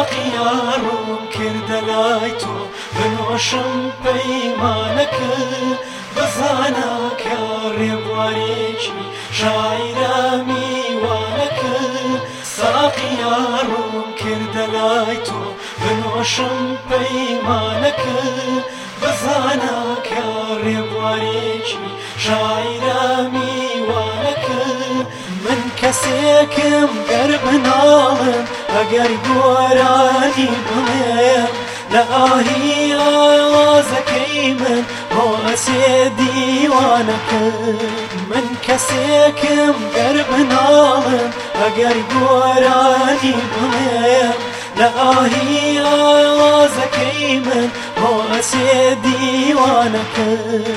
ساقیا ڕوون کردە لای تۆ بنۆشم پەیمانەکە بزانە کە ڕێبوارێکی شاعرە میوانەکە ساقیا ڕوون کردە لای تۆ بنۆشم پەیمانەکە بزانە کە ڕێبوارێکی شاعرە میوانەکە من کەسێکم گەر بناڵم ئەگەر گۆرانی بڵێم لە ئاهی ئاوازەکەی من بۆ ئەسێ دیوانەکە من کەسێکم گەر بناڵم ئەگەر گۆرانی بڵێم لە ئاهی ئاوازەکەی من بۆ ئەسێ دیوانەکە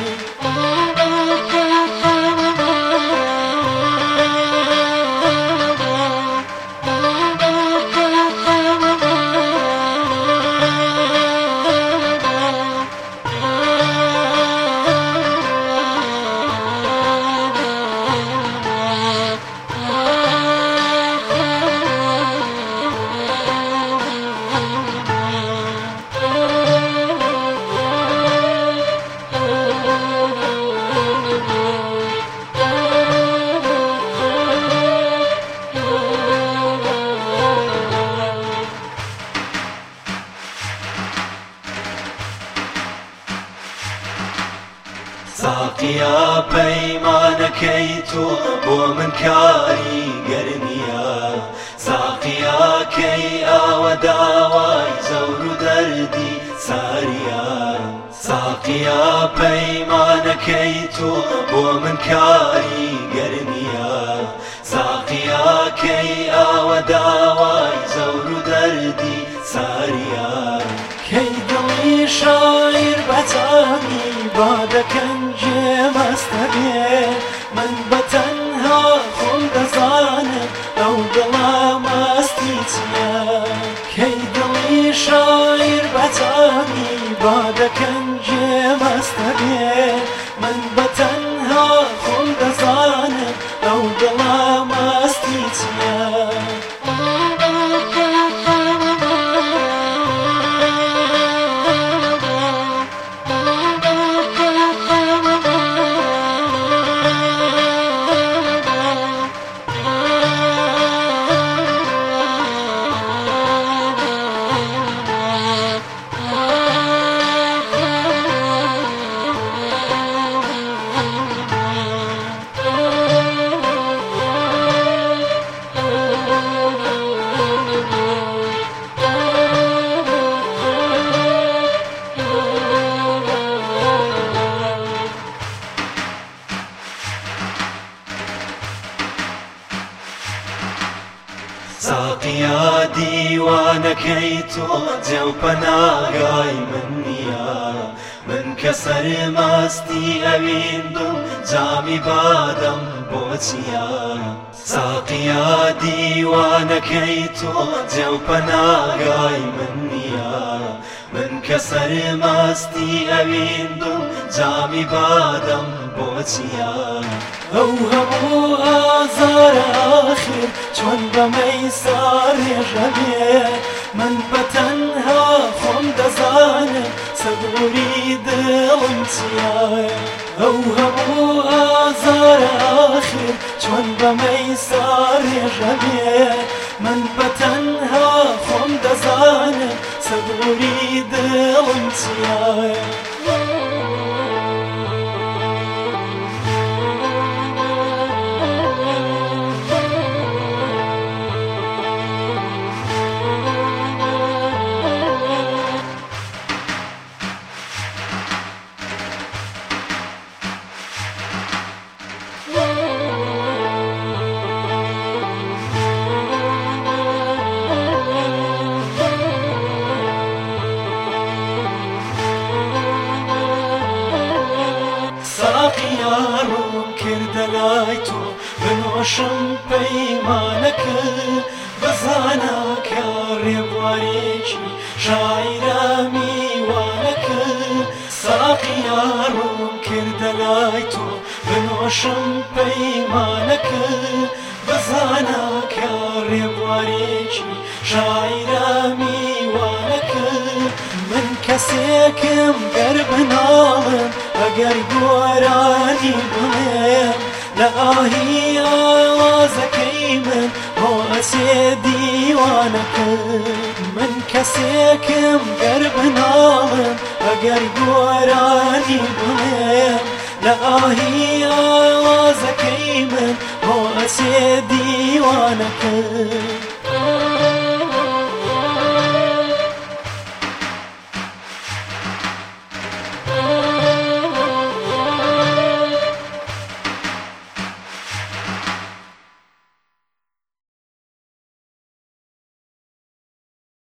ساقیا پەیمانەکەی تۆ بۆ من کاریگەر نییە ساقیا کەی ئاوە داوای زەور و دەردی ساریە ساقیا پەیمانەکەی تۆ بۆ من کاریگەر نییە ساقیا کەی ئاوە داوای زەور و دەردی ساریە کەی دڵی شاعیر بەجامی بادەکەن جێمەستە بێ من بەتەنها خۆم دەزانم ئەو دڵە مەستی چییە کەی دڵی شاعیر بەجامی بادەکەن جێمەستە بێ من بەتەنها خۆم دەزانم ئەو دڵە مەستی چییە ساقیا دیوانەکەی تۆ جێو پەناگای من نییە من کە سەرماستی ئەویندم جامی بادەم بۆچیە ساقیا دیوانەکەی تۆ جێو پەناگای من نییە من کە سەرماستی ئەویندم جامی بادەم بۆچیە ئەو هەموو ئازارە ئاخر چۆن بەمەی ساڕێژە بێ من بەتەنها خۆم دەزانم سەبووری دڵم چییە ئەو هەموو ئازارە ئاخر چۆن بەمەی ساڕێژە بێ من بەتەنها خۆم دەزانم سەبووری دڵم چییە ساقیا ڕوون کردە لای تۆ بنۆشم پەیمانەکە بزانە کە ڕێبوارێکی شاعرە میوانەکە ساقیا ڕوون کردە لای تۆ بنۆشم پەیمانەکە بزانە کە ڕێبوارێکی شاعرە میوانەکە کەسێکم گەر بناڵم ئەگەر گۆرانی بڵێم لە ئاهی ئاوازەکەی من بۆ ئەچێ دیوانەکەم من کەسێکم گەر بناڵم ئەگەر گۆرانی بڵێم لە ئاهی ئاوازەکەی من بۆ ئەچێ دیوانەکەم